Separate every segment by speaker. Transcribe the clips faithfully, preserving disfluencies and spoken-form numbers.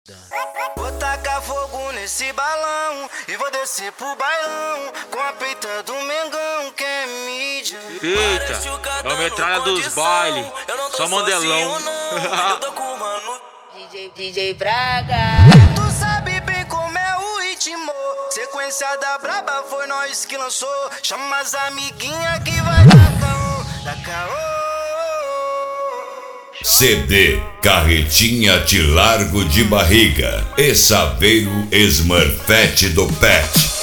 Speaker 1: Vou tacar fogo nesse balão e vou descer pro bailão com a peita do Mengão que é mídia.
Speaker 2: Eita, é a metralha dos bailes, só mandelão.
Speaker 3: D J, D J Braga.
Speaker 1: Tu sabe bem como é o ritmo. Sequência da braba foi nós que lançou. Chama as amiguinhas que vai dar caô, dar caô.
Speaker 4: C D Carretinha de Largo de Barriga e Saveiro Smurfette do Pet.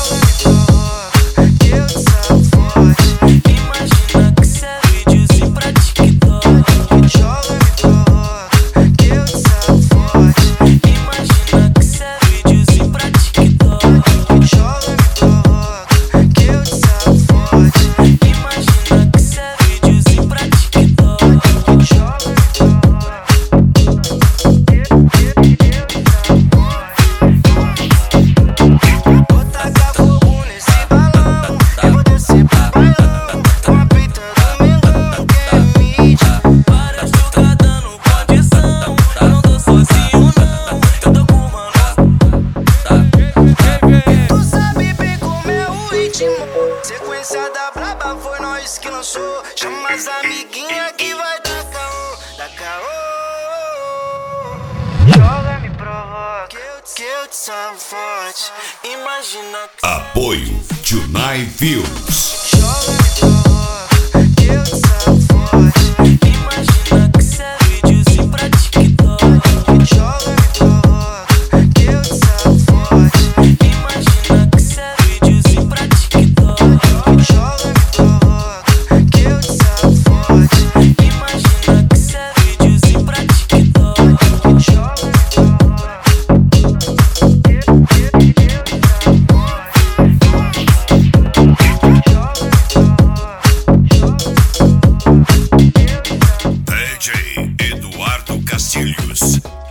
Speaker 1: Sequência da braba foi nós que lançou. Chama as amiguinhas que vai dar caô, dar caô. Joga, me provoca, que eu te, que eu te salvo forte. Imagina que...
Speaker 4: Apoio Tonight Films.
Speaker 1: Joga, me provoca, que eu te salvo forte. Imagina que cê é videozinho pra TikTok. Joga, me provoca, que eu te salvo forte. Imagina que cê é videozinho pra TikTok. Joga, me provoca, que eu te salvo forte. Imagina que cê é videozinho pra TikTok. Joga, me provoca, que eu te salvo forte.
Speaker 4: D J Eduardo Castilhos.